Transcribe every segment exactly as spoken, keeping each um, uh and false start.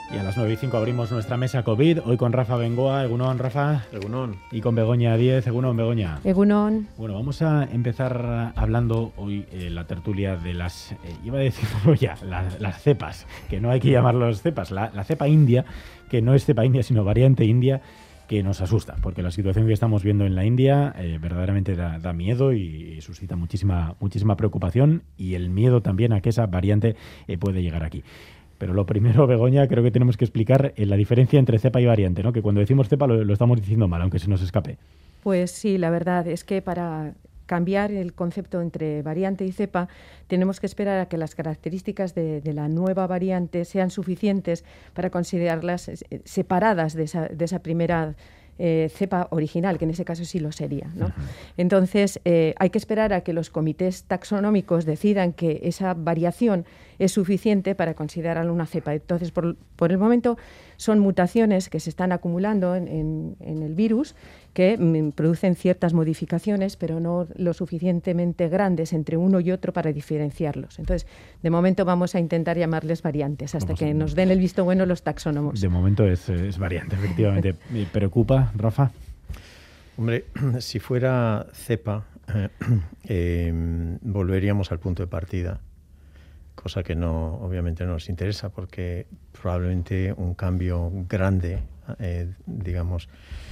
Y a las nueve y cinco abrimos nuestra mesa COVID, hoy con Rafa Bengoa, Egunon, Rafa. Egunon. Y con Begoña Díez, Egunon, Begoña. Egunon. Bueno, vamos a empezar hablando hoy eh, la tertulia de las, eh, iba a decirlo ya, la, las cepas, que no hay que llamarlos cepas, la, la cepa india, que no es cepa india, sino variante india, que nos asusta, porque la situación que estamos viendo en la India eh, verdaderamente da, da miedo y, y suscita muchísima, muchísima preocupación, y el miedo también a que esa variante eh, puede llegar aquí. Pero lo primero, Begoña, creo que tenemos que explicar eh, la diferencia entre cepa y variante, ¿no? Que cuando decimos cepa lo, lo estamos diciendo mal, aunque se nos escape. Pues sí, la verdad es que para cambiar el concepto entre variante y cepa tenemos que esperar a que las características de, de la nueva variante sean suficientes para considerarlas separadas de esa, de esa primera Eh, cepa original, que en ese caso sí lo sería, ¿no? Uh-huh. Entonces, eh, hay que esperar a que los comités taxonómicos decidan que esa variación es suficiente para considerarla una cepa. Entonces, por, por el momento, son mutaciones que se están acumulando en, en, en el virus que mm, producen ciertas modificaciones, pero no lo suficientemente grandes entre uno y otro para diferenciarlos. Entonces, de momento vamos a intentar llamarles variantes hasta vamos que a... nos den el visto bueno los taxónomos. De momento es, es variante, efectivamente. ¿Me preocupa, Rafa? Hombre, si fuera cepa, eh, eh, volveríamos al punto de partida, cosa que no, obviamente no nos interesa, porque probablemente un cambio grande, eh, digamos,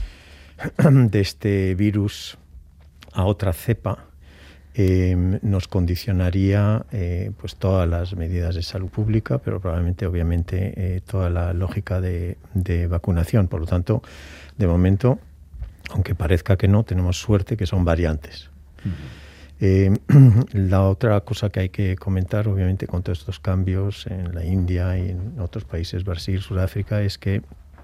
de este virus a otra cepa eh, nos condicionaría eh, pues todas las medidas de salud pública, pero probablemente, obviamente, eh, toda la lógica de, de vacunación. Por lo tanto, de momento, aunque parezca que no, tenemos suerte que son variantes. Uh-huh. Eh, la otra cosa que hay que comentar, obviamente, con todos estos cambios en la India y en otros países, Brasil, Sudáfrica, es que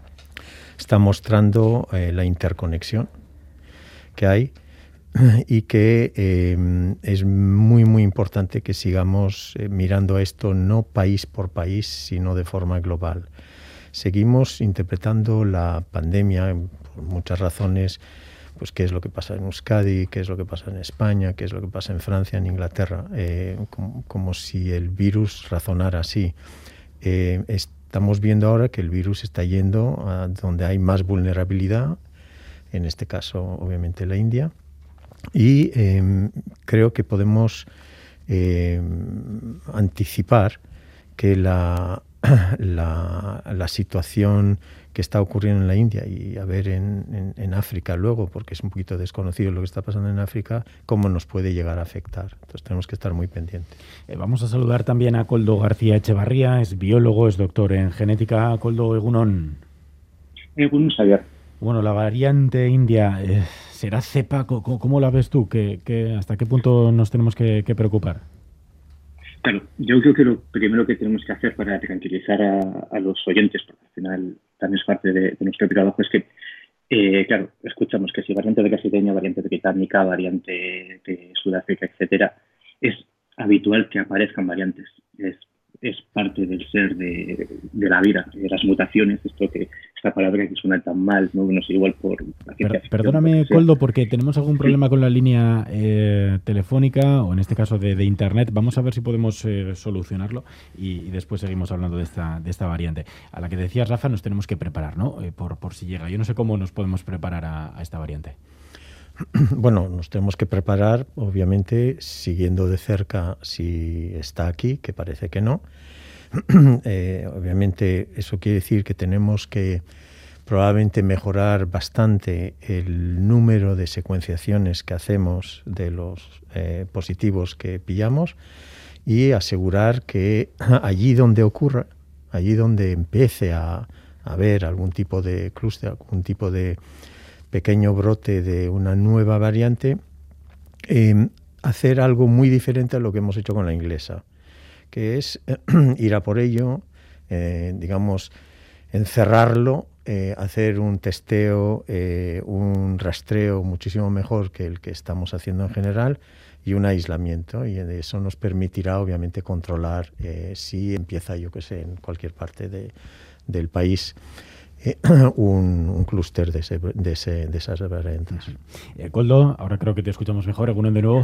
está mostrando eh, la interconexión que hay y que eh, es muy, muy importante que sigamos eh, mirando esto no país por país, sino de forma global. Seguimos interpretando la pandemia por muchas razones, pues qué es lo que pasa en Euskadi, qué es lo que pasa en España, qué es lo que pasa en Francia, en Inglaterra, eh, como, como si el virus razonara así. Eh, estamos viendo ahora que el virus está yendo a donde hay más vulnerabilidad, en este caso obviamente la India, y eh, creo que podemos eh, anticipar que la, la, la situación que está ocurriendo en la India y a ver en, en, en África luego, porque es un poquito desconocido lo que está pasando en África, cómo nos puede llegar a afectar. Entonces tenemos que estar muy pendientes. Eh, vamos a saludar también a Koldo García Echevarría, es biólogo, es doctor en genética. Koldo, Egunon. Egunon, Xavier. Bueno, la variante india, eh, ¿será cepa? ¿Cómo, cómo la ves tú? ¿Qué, qué, ¿Hasta qué punto nos tenemos que, que preocupar? Claro, yo creo que lo primero que tenemos que hacer para tranquilizar a, a los oyentes, porque al final también es parte de, de nuestro trabajo, es que, eh, claro, escuchamos que si variante de brasileña, variante británica, variante de Sudáfrica, etcétera, es habitual que aparezcan variantes. Es, es parte del ser de, de la vida, de las mutaciones, esto que esta palabra que suena tan mal, no, no sé, igual por la ciencia ficción. Perdóname, Koldo, porque tenemos algún problema con la línea eh, telefónica, o en este caso de, de internet. Vamos a ver si podemos eh, solucionarlo y, y después seguimos hablando de esta, de esta variante. A la que decías, Rafa, nos tenemos que preparar, ¿no? Eh, por, por si llega. Yo no sé cómo nos podemos preparar a, a esta variante. Bueno, nos tenemos que preparar, obviamente, siguiendo de cerca si está aquí, que parece que no. Eh, obviamente, eso quiere decir que tenemos que probablemente mejorar bastante el número de secuenciaciones que hacemos de los eh, positivos que pillamos y asegurar que allí donde ocurra, allí donde empiece a haber algún tipo de clúster, algún tipo de pequeño brote de una nueva variante, eh, hacer algo muy diferente a lo que hemos hecho con la inglesa, que es eh, ir a por ello, eh, digamos, encerrarlo, eh, hacer un testeo, eh, un rastreo muchísimo mejor que el que estamos haciendo en general y un aislamiento, y eso nos permitirá obviamente controlar eh, si empieza, yo que sé, en cualquier parte de, del país Eh, un, un clúster de, ese, de, ese, de esas variantes. Eh, Koldo, ahora creo que te escuchamos mejor. ¿Alguno de nuevo?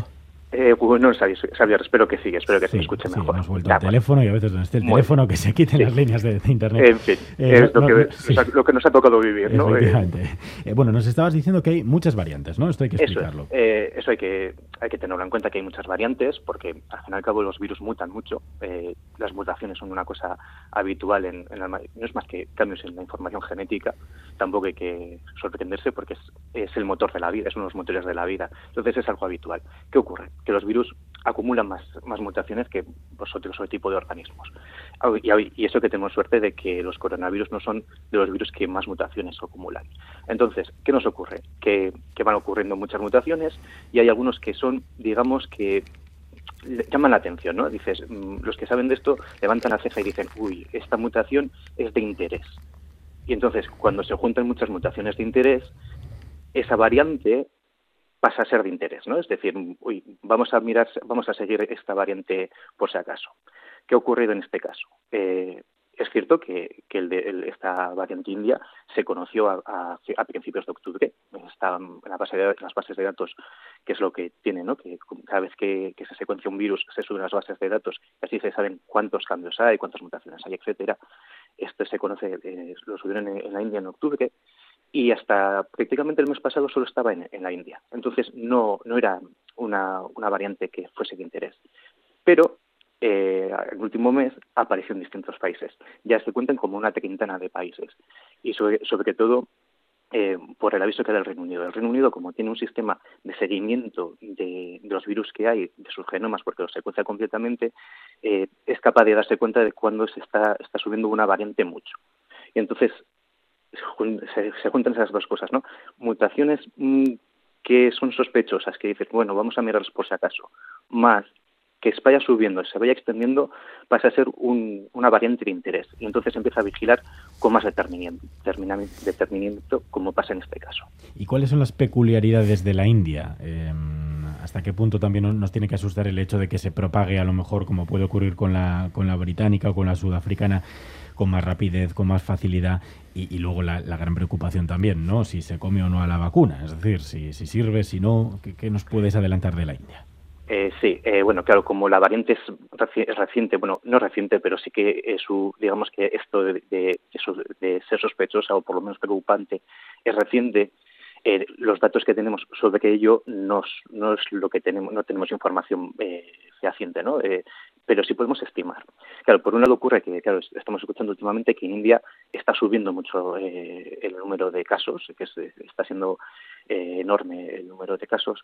Eh, bueno, Xavier, espero que sí, espero que sí, se me escuche sí, mejor. hemos vuelto al teléfono y a veces donde esté el Muy teléfono que se quiten sí. las líneas de, de internet. En fin, eh, es no, lo, que, no, sí. lo que nos ha tocado vivir, ¿no? Efectivamente. Eh, bueno, nos estabas diciendo que hay muchas variantes, ¿no? Esto hay que explicarlo. Eso, es, eh, eso hay que hay que tenerlo en cuenta, que hay muchas variantes, porque al fin y al cabo los virus mutan mucho. Eh, las mutaciones son una cosa habitual en, en la, no es más que cambios en la información genética. Tampoco hay que sorprenderse porque es, es el motor de la vida, es uno de los motores de la vida. Entonces es algo habitual. ¿Qué ocurre? Que los virus acumulan más, más mutaciones que pues, otro tipo de organismos. Y, y eso que tenemos suerte de que los coronavirus no son de los virus que más mutaciones acumulan. Entonces, ¿qué nos ocurre? Que, que van ocurriendo muchas mutaciones y hay algunos que son, digamos, que llaman la atención, ¿no? Dices, los que saben de esto levantan la ceja y dicen, uy, esta mutación es de interés. Y entonces, cuando se juntan muchas mutaciones de interés, esa variante pasa a ser de interés, ¿no? Es decir, uy, vamos a mirar, vamos a seguir esta variante por si acaso. ¿Qué ha ocurrido en este caso? Eh, es cierto que, que el de, el, esta variante india se conoció a, a, a principios de octubre. Está en, la base de, en las bases de datos, que es lo que tiene, ¿no? Que cada vez que, que se secuencia un virus se suben las bases de datos y así se saben cuántos cambios hay, cuántas mutaciones hay, etcétera. Esto se conoce, eh, lo subieron en, en la India en octubre. Y hasta prácticamente el mes pasado solo estaba en, en la India. Entonces no, no era una, una variante que fuese de interés. Pero eh, el último mes apareció en distintos países. Ya se cuentan como una treintena de países. Y sobre, sobre todo eh, por el aviso que da el Reino Unido. El Reino Unido, como tiene un sistema de seguimiento de, de los virus que hay, de sus genomas, porque los secuencia completamente, eh, es capaz de darse cuenta de cuándo se está, está subiendo una variante mucho. Y entonces Se, se juntan esas dos cosas, ¿no? Mutaciones mmm, que son sospechosas, que dices, bueno, vamos a mirarlas por si acaso, más que vaya subiendo, se vaya extendiendo, pasa a ser un, una variante de interés. Y entonces empieza a vigilar con más determinamiento, determinamiento, como pasa en este caso. ¿Y cuáles son las peculiaridades de la India? Eh, ¿Hasta qué punto también nos tiene que asustar el hecho de que se propague, a lo mejor, como puede ocurrir con la, con la británica o con la sudafricana, con más rapidez, con más facilidad, y, y luego la, la gran preocupación también, ¿no? Si se come o no a la vacuna, es decir, si, si sirve, si no, ¿qué, qué nos puedes adelantar de la India? Eh, sí, eh, bueno, claro, como la variante es, reci es reciente, bueno, no reciente, pero sí que es su, digamos que esto de, de, de, de ser sospechosa o por lo menos preocupante es reciente. Eh, los datos que tenemos sobre ello no, no es lo que tenemos, no tenemos información eh, fehaciente, ¿no? Eh, pero sí podemos estimar. Claro, por un lado ocurre que, claro, estamos escuchando últimamente que en India está subiendo mucho eh, el número de casos, que es, está siendo eh, enorme el número de casos,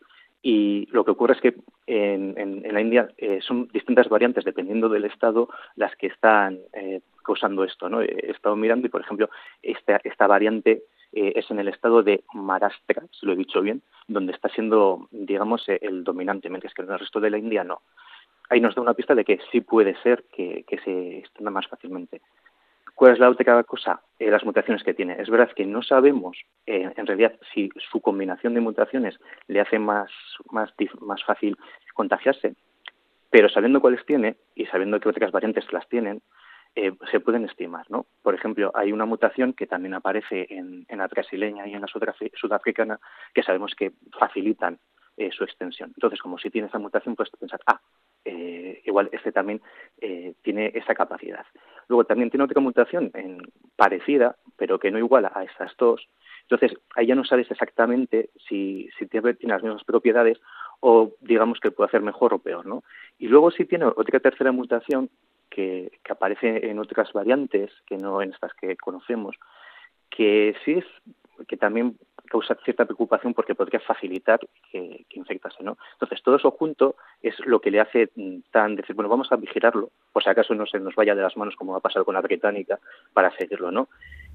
y lo que ocurre es que en, en, en la India eh, son distintas variantes dependiendo del estado las que están eh, causando esto, ¿no? He estado mirando y, por ejemplo, esta, esta variante Eh, es en el estado de Maharashtra, si lo he dicho bien, donde está siendo, digamos, eh, el dominante, mientras que en el resto de la India no. Ahí nos da una pista de que sí puede ser que, que se extienda más fácilmente. ¿Cuál es la otra cosa? Eh, las mutaciones que tiene. Es verdad que no sabemos, eh, en realidad, si su combinación de mutaciones le hace más, más, más fácil contagiarse, pero sabiendo cuáles tiene y sabiendo que otras variantes las tienen, Eh, se pueden estimar, ¿no? Por ejemplo, hay una mutación que también aparece en, en la brasileña y en la sudafricana que sabemos que facilitan eh, su extensión. Entonces, como si tiene esa mutación, puedes pensar, ah, eh, igual este también eh, tiene esa capacidad. Luego también tiene otra mutación en, parecida, pero que no iguala a estas dos. Entonces, ahí ya no sabes exactamente si, si tiene, tiene las mismas propiedades o digamos que puede hacer mejor o peor, ¿no? Y luego si tiene otra tercera mutación Que, que aparece en otras variantes, que no en estas que conocemos, que sí es, que también causa cierta preocupación porque podría facilitar que, que infectase, ¿no? Entonces, todo eso junto es lo que le hace tan decir, bueno, vamos a vigilarlo, por si acaso no se nos vaya de las manos como ha pasado con la británica, para seguirlo, ¿no?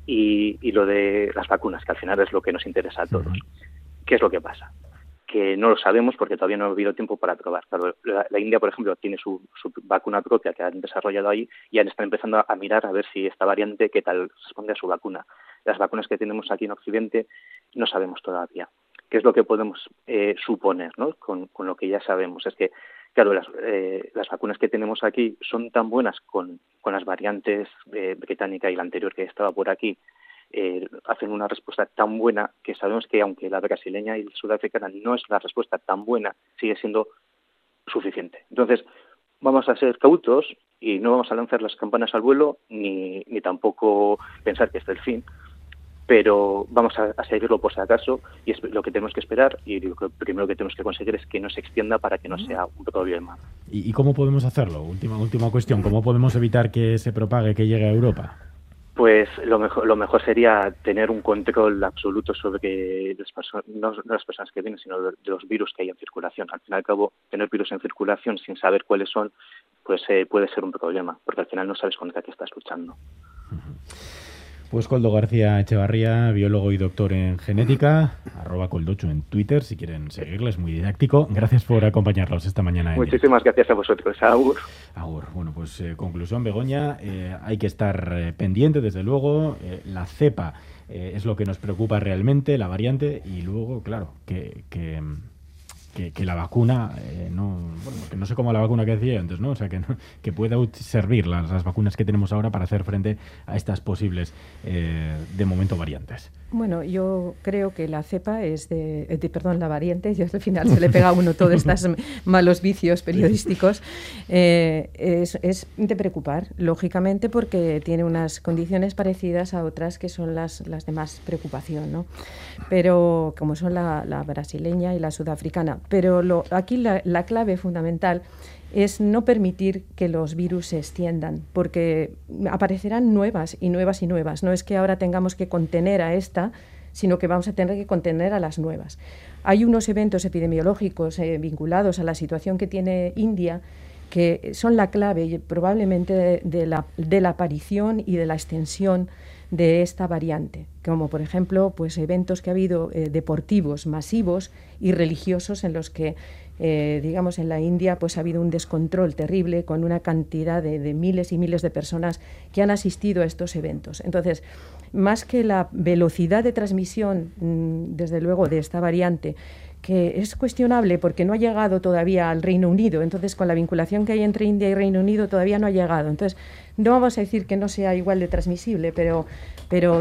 Y, y lo de las vacunas, que al final es lo que nos interesa a todos. ¿Qué es lo que pasa? Que no lo sabemos porque todavía no ha habido tiempo para probar. Claro, la, la India, por ejemplo, tiene su, su vacuna propia que han desarrollado ahí y ya están empezando a, a mirar a ver si esta variante, qué tal responde a su vacuna. Las vacunas que tenemos aquí en Occidente no sabemos todavía. ¿Qué es lo que podemos eh, suponer, ¿no? con, con lo que ya sabemos? Es que, claro, las, eh, las vacunas que tenemos aquí son tan buenas con, con las variantes eh, británica y la anterior que estaba por aquí, Eh, hacen una respuesta tan buena que sabemos que aunque la brasileña y la sudafricana no es la respuesta tan buena, sigue siendo suficiente. Entonces, vamos a ser cautos y no vamos a lanzar las campanas al vuelo ni, ni tampoco pensar que este es el fin, pero vamos a, a seguirlo por si acaso, y es lo que tenemos que esperar, y lo que primero que tenemos que conseguir es que no se extienda para que no sea un problema. ¿Y, y cómo podemos hacerlo? Última, última cuestión, ¿cómo podemos evitar que se propague, que llegue a Europa? Pues lo mejor, lo mejor sería tener un control absoluto sobre las personas, no, no las personas que vienen, sino de, de los virus que hay en circulación. Al fin y al cabo, tener virus en circulación sin saber cuáles son, pues eh, puede ser un problema, porque al final no sabes contra qué estás luchando. Pues Koldo García Echevarría, biólogo y doctor en genética, arroba Koldochu en Twitter, si quieren seguirle, es muy didáctico. Gracias por acompañarnos esta mañana. Muchísimas gracias a vosotros. Agur. Agur. Bueno, pues eh, conclusión, Begoña, eh, hay que estar eh, pendiente, desde luego. Eh, la cepa eh, es lo que nos preocupa realmente, la variante, y luego, claro, que... que Que, que la vacuna, eh, no bueno, que no sé cómo la vacuna que decía antes, ¿no? O sea, que, no, que pueda servir las, las vacunas que tenemos ahora para hacer frente a estas posibles, eh, de momento, variantes. Bueno, yo creo que la cepa es de, de perdón, la variante, y al final se le pega a uno todos estos malos vicios periodísticos, eh, es, es de preocupar, lógicamente, porque tiene unas condiciones parecidas a otras que son las, las de más preocupación, ¿no? Pero como son la, la brasileña y la sudafricana. Pero lo, aquí la, la clave fundamental es no permitir que los virus se extiendan, porque aparecerán nuevas y nuevas y nuevas. No es que ahora tengamos que contener a esta, sino que vamos a tener que contener a las nuevas. Hay unos eventos epidemiológicos eh, vinculados a la situación que tiene India que son la clave probablemente de, de, la, de la aparición y de la extensión de esta variante, como por ejemplo pues eventos que ha habido eh, deportivos masivos y religiosos en los que eh, digamos en la India pues ha habido un descontrol terrible con una cantidad de, de miles y miles de personas que han asistido a estos eventos. Entonces, más que la velocidad de transmisión mmm, desde luego de esta variante, que es cuestionable porque no ha llegado todavía al Reino Unido, entonces con la vinculación que hay entre India y Reino Unido todavía no ha llegado, entonces no vamos a decir que no sea igual de transmisible, pero, pero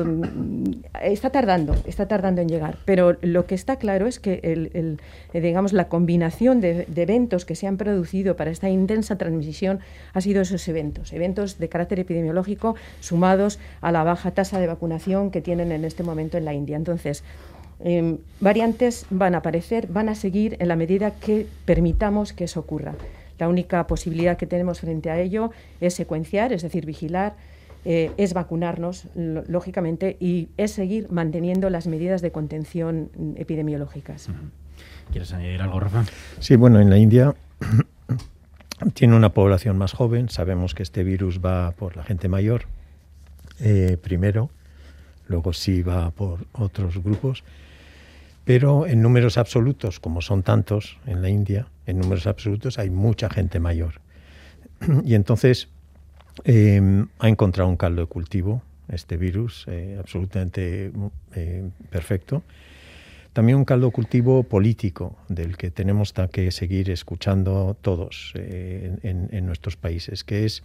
está tardando, está tardando en llegar, pero lo que está claro es que el, el, digamos, la combinación de, de eventos que se han producido para esta intensa transmisión ha sido esos eventos, eventos de carácter epidemiológico sumados a la baja tasa de vacunación que tienen en este momento en la India. Entonces, Eh, variantes van a aparecer, van a seguir en la medida que permitamos que eso ocurra. La única posibilidad que tenemos frente a ello es secuenciar, es decir, vigilar, eh, es vacunarnos, lógicamente, y es seguir manteniendo las medidas de contención epidemiológicas. ¿Quieres añadir algo, Rafa? Sí, bueno, en la India tiene una población más joven, sabemos que este virus va por la gente mayor, eh, primero, luego sí va por otros grupos. Pero en números absolutos, como son tantos en la India, en números absolutos hay mucha gente mayor. Y entonces eh, ha encontrado un caldo de cultivo, este virus, eh, absolutamente eh, perfecto. También un caldo de cultivo político, del que tenemos que seguir escuchando todos eh, en, en nuestros países, que es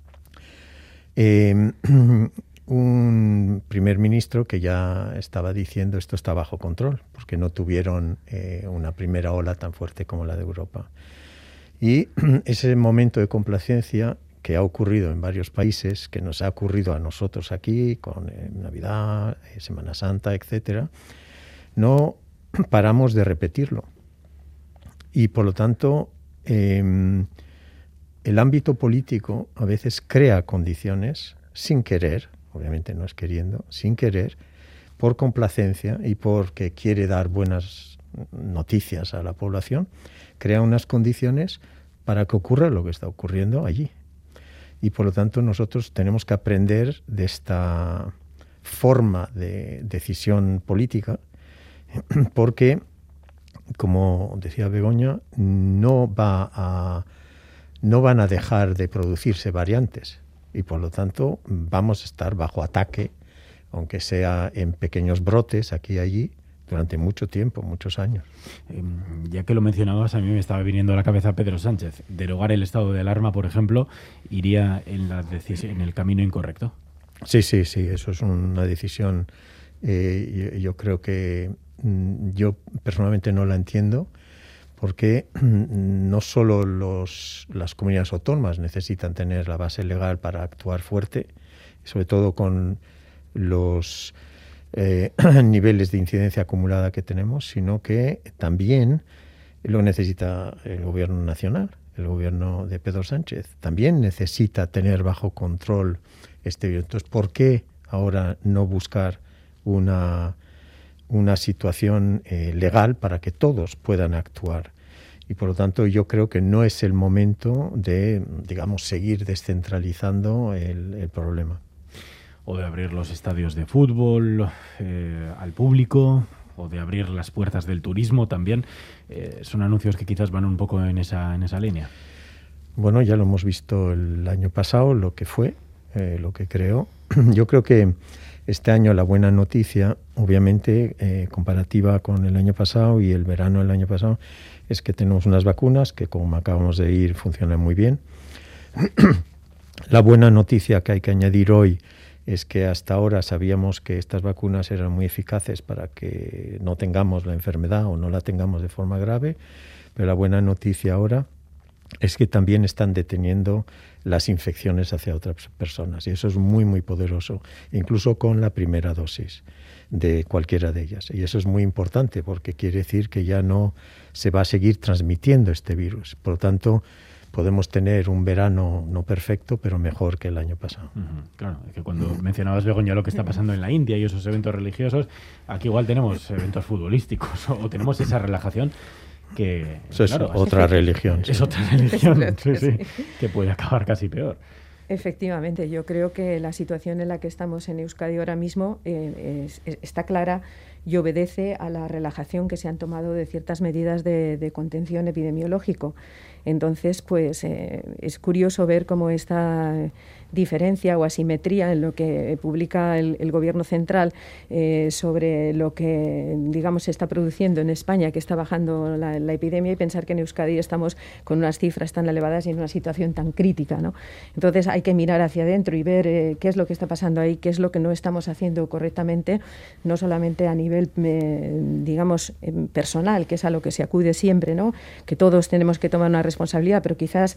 eh, un primer ministro que ya estaba diciendo esto está bajo control, porque no tuvieron eh, una primera ola tan fuerte como la de Europa. Y ese momento de complacencia que ha ocurrido en varios países, que nos ha ocurrido a nosotros aquí, con eh, Navidad, eh, Semana Santa, etcétera, no paramos de repetirlo. Y por lo tanto, eh, el ámbito político a veces crea condiciones sin querer, obviamente no es queriendo, sin querer, por complacencia y porque quiere dar buenas noticias a la población, crea unas condiciones para que ocurra lo que está ocurriendo allí. Y por lo tanto nosotros tenemos que aprender de esta forma de decisión política, porque, como decía Begoña, no, va a, no van a dejar de producirse variantes. Y por lo tanto vamos a estar bajo ataque, aunque sea en pequeños brotes aquí y allí, durante mucho tiempo, muchos años. Eh, ya que lo mencionabas, a mí me estaba viniendo a la cabeza Pedro Sánchez. Derogar el estado de alarma, por ejemplo, iría en, la decis- en el camino incorrecto. Sí, sí, sí, eso es una decisión. Eh, yo, yo creo que mm, yo personalmente no la entiendo, porque no solo los, las comunidades autónomas necesitan tener la base legal para actuar fuerte, sobre todo con los eh, niveles de incidencia acumulada que tenemos, sino que también lo necesita el gobierno nacional, el gobierno de Pedro Sánchez. También necesita tener bajo control este virus. Entonces, ¿por qué ahora no buscar una, una situación eh, legal para que todos puedan actuar? Y por lo tanto yo creo que no es el momento de, digamos, seguir descentralizando el, el problema. O de abrir los estadios de fútbol eh, al público, o de abrir las puertas del turismo también. Eh, son anuncios que quizás van un poco en esa, en esa línea. Bueno, ya lo hemos visto el año pasado, lo que fue, eh, lo que creó. Yo creo que este año la buena noticia, obviamente, eh, comparativa con el año pasado y el verano del año pasado, es que tenemos unas vacunas que, como acabamos de ir, funcionan muy bien. La buena noticia que hay que añadir hoy es que hasta ahora sabíamos que estas vacunas eran muy eficaces para que no tengamos la enfermedad o no la tengamos de forma grave, pero la buena noticia ahora es que también están deteniendo las infecciones hacia otras personas, y eso es muy, muy poderoso, incluso con la primera dosis de cualquiera de ellas. Y eso es muy importante porque quiere decir que ya no se va a seguir transmitiendo este virus. Por lo tanto, podemos tener un verano no perfecto, pero mejor que el año pasado. Uh-huh. Claro, es que cuando mencionabas, Begoña, lo que está pasando en la India y esos eventos religiosos, aquí igual tenemos eventos futbolísticos o, o tenemos esa relajación que... Eso es claro, otra es, religión. Es sí. otra religión, sí, sí, que puede acabar casi peor. Efectivamente, yo creo que la situación en la que estamos en Euskadi ahora mismo eh, es, es, está clara y obedece a la relajación que se han tomado de ciertas medidas de, de contención epidemiológico. Entonces, pues eh, es curioso ver cómo esta diferencia o asimetría en lo que publica el, el Gobierno central eh, sobre lo que, digamos, se está produciendo en España, que está bajando la, la epidemia, y pensar que en Euskadi estamos con unas cifras tan elevadas y en una situación tan crítica, ¿no? Entonces hay que mirar hacia adentro y ver eh, qué es lo que está pasando ahí, qué es lo que no estamos haciendo correctamente, no solamente a nivel, eh, digamos, eh, personal, que es a lo que se acude siempre, ¿no? Que todos tenemos que tomar una responsabilidad, pero quizás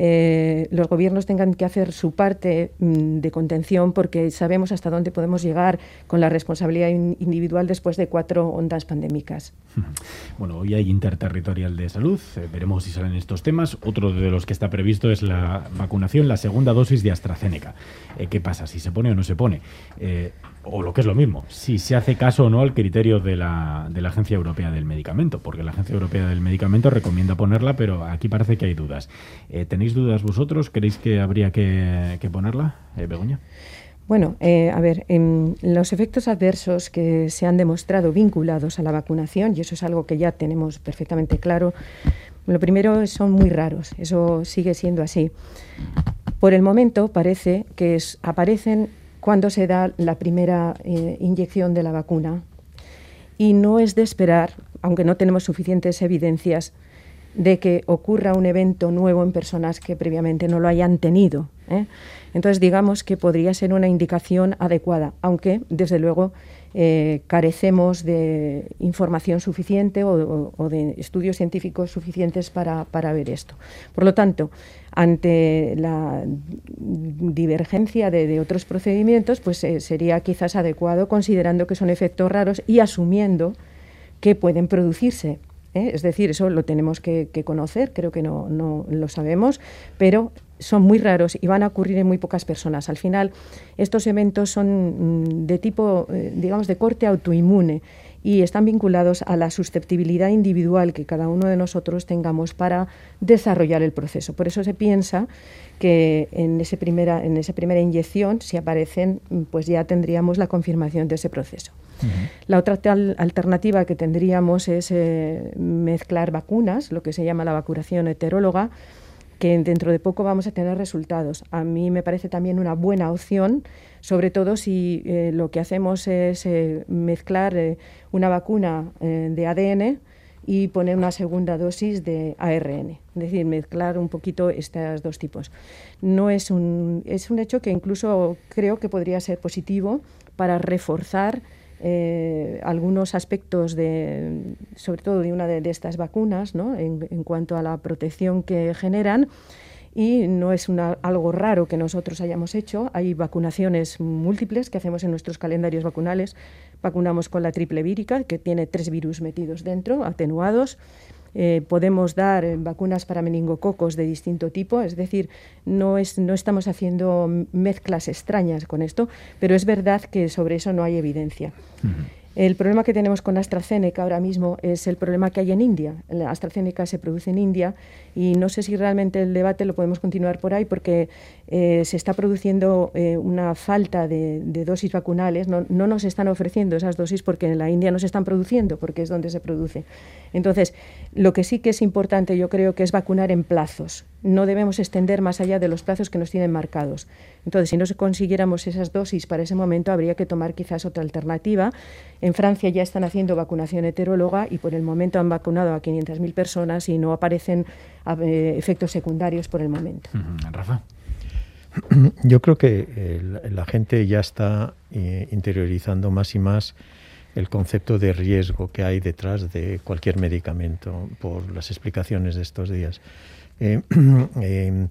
eh, los gobiernos tengan que hacer su parte de contención, porque sabemos hasta dónde podemos llegar con la responsabilidad individual después de cuatro ondas pandémicas. Bueno, hoy hay Interterritorial de Salud, eh, veremos si salen estos temas. Otro de los que está previsto es la vacunación, la segunda dosis de AstraZeneca. Eh, ¿Qué pasa? ¿Si se pone o no se pone? Eh, o lo que es lo mismo, si se hace caso o no al criterio de la, de la Agencia Europea del Medicamento, porque la Agencia Europea del Medicamento recomienda ponerla, pero aquí parece que hay dudas. Eh, ¿Tenéis dudas vosotros? ¿Creéis que habría que, que ponerla, eh, Begoña? Bueno, eh, a ver, eh, los efectos adversos que se han demostrado vinculados a la vacunación, y eso es algo que ya tenemos perfectamente claro, lo primero son muy raros, eso sigue siendo así. Por el momento parece que es, aparecen cuando se da la primera eh, inyección de la vacuna, y no es de esperar, aunque no tenemos suficientes evidencias, de que ocurra un evento nuevo en personas que previamente no lo hayan tenido, ¿eh? Entonces, digamos que podría ser una indicación adecuada, aunque, desde luego, eh, carecemos de información suficiente o, o, o de estudios científicos suficientes para, para ver esto. Por lo tanto, ante la divergencia de, de otros procedimientos, pues eh, sería quizás adecuado, considerando que son efectos raros y asumiendo que pueden producirse. ¿Eh? Es decir, eso lo tenemos que, que conocer, creo que no, no lo sabemos, pero son muy raros y van a ocurrir en muy pocas personas. Al final, estos eventos son de tipo, eh, digamos, de corte autoinmune y están vinculados a la susceptibilidad individual que cada uno de nosotros tengamos para desarrollar el proceso. Por eso se piensa que en, ese primera, en esa primera inyección, si aparecen, pues ya tendríamos la confirmación de ese proceso. Uh-huh. La otra tal alternativa que tendríamos es eh, mezclar vacunas, lo que se llama la vacunación heteróloga, que dentro de poco vamos a tener resultados. A mí me parece también una buena opción, sobre todo si eh, lo que hacemos es eh, mezclar eh, una vacuna eh, de A D N y poner una segunda dosis de A R N, es decir, mezclar un poquito estos dos tipos. No es un, es un hecho que incluso creo que podría ser positivo para reforzar eh, algunos aspectos, de, sobre todo de una de, de estas vacunas, ¿no? en, en cuanto a la protección que generan. Y no es una, algo raro que nosotros hayamos hecho. Hay vacunaciones múltiples que hacemos en nuestros calendarios vacunales. Vacunamos con la triple vírica, que tiene tres virus metidos dentro, atenuados. Eh, podemos dar eh, vacunas para meningococos de distinto tipo, es decir, no, es, no estamos haciendo mezclas extrañas con esto, pero es verdad que sobre eso no hay evidencia. Uh-huh. El problema que tenemos con AstraZeneca ahora mismo es el problema que hay en India. La AstraZeneca se produce en India y no sé si realmente el debate lo podemos continuar por ahí porque eh, se está produciendo eh, una falta de, de dosis vacunales. No, no nos están ofreciendo esas dosis porque en la India no se están produciendo, porque es donde se produce. Entonces, lo que sí que es importante, yo creo que es vacunar en plazos. No debemos extender más allá de los plazos que nos tienen marcados. Entonces, si no consiguiéramos esas dosis para ese momento, habría que tomar quizás otra alternativa. En Francia ya están haciendo vacunación heteróloga y por el momento han vacunado a quinientas mil personas y no aparecen eh, efectos secundarios por el momento. Uh-huh. Rafa. Yo creo que eh, la gente ya está eh, interiorizando más y más el concepto de riesgo que hay detrás de cualquier medicamento por las explicaciones de estos días. Eh, eh,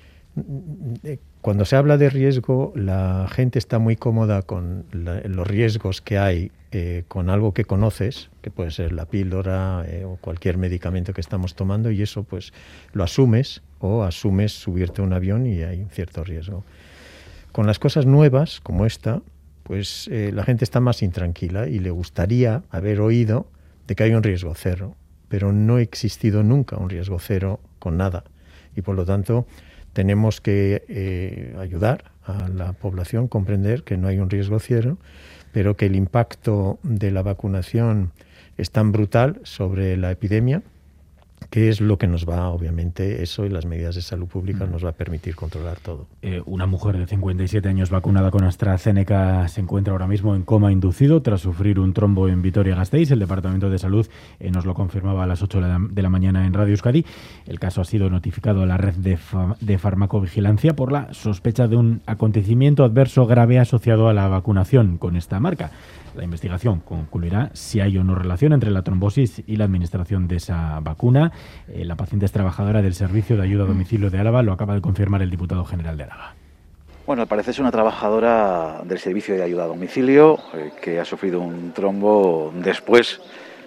cuando se habla de riesgo, la gente está muy cómoda con la, los riesgos que hay eh, con algo que conoces, que puede ser la píldora eh, o cualquier medicamento que estamos tomando, y eso pues lo asumes o asumes subirte a un avión y hay un cierto riesgo. Con las cosas nuevas, como esta, pues eh, la gente está más intranquila y le gustaría haber oído de que hay un riesgo cero, pero no ha existido nunca un riesgo cero con nada. Y por lo tanto tenemos que eh, ayudar a la población a comprender que no hay un riesgo cero, pero que el impacto de la vacunación es tan brutal sobre la epidemia que es lo que nos va, obviamente, eso y las medidas de salud pública nos va a permitir controlar todo. Eh, una mujer de cincuenta y siete años vacunada con AstraZeneca se encuentra ahora mismo en coma inducido tras sufrir un trombo en Vitoria-Gasteiz. El Departamento de Salud eh, nos lo confirmaba a las ocho de la, de la mañana en Radio Euskadi. El caso ha sido notificado a la red de, fa- de farmacovigilancia por la sospecha de un acontecimiento adverso grave asociado a la vacunación con esta marca. La investigación concluirá si hay o no relación entre la trombosis y la administración de esa vacuna. Eh, la paciente es trabajadora del Servicio de Ayuda a Domicilio de Álava, lo acaba de confirmar el diputado general de Álava. Bueno, al parecer es una trabajadora del Servicio de Ayuda a Domicilio eh, que ha sufrido un trombo después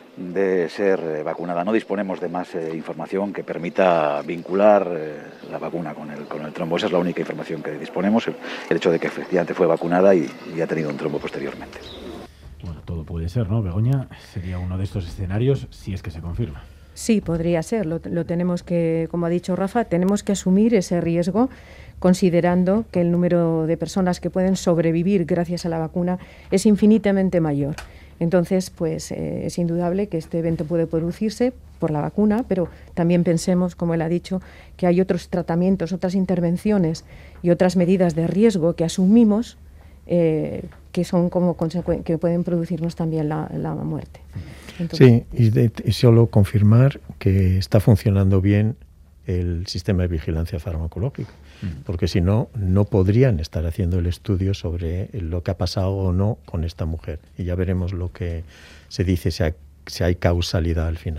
de ser eh, vacunada. No disponemos de más eh, información que permita vincular eh, la vacuna con el, con el trombo. Esa es la única información que disponemos, el, el hecho de que efectivamente fue vacunada y, y ha tenido un trombo posteriormente. Bueno, todo puede ser, ¿no, Begoña? Sería uno de estos escenarios si es que se confirma. Sí, podría ser. Lo, lo tenemos que, como ha dicho Rafa, tenemos que asumir ese riesgo considerando que el número de personas que pueden sobrevivir gracias a la vacuna es infinitamente mayor. Entonces, pues eh, es indudable que este evento puede producirse por la vacuna, pero también pensemos, como él ha dicho, que hay otros tratamientos, otras intervenciones y otras medidas de riesgo que asumimos eh, que son como consecu- que pueden producirnos también la, la muerte. Entonces, sí, y, de, y solo confirmar que está funcionando bien el sistema de vigilancia farmacológica, uh-huh. porque si no, no podrían estar haciendo el estudio sobre lo que ha pasado o no con esta mujer. Y ya veremos lo que se dice, si hay, si hay causalidad al final.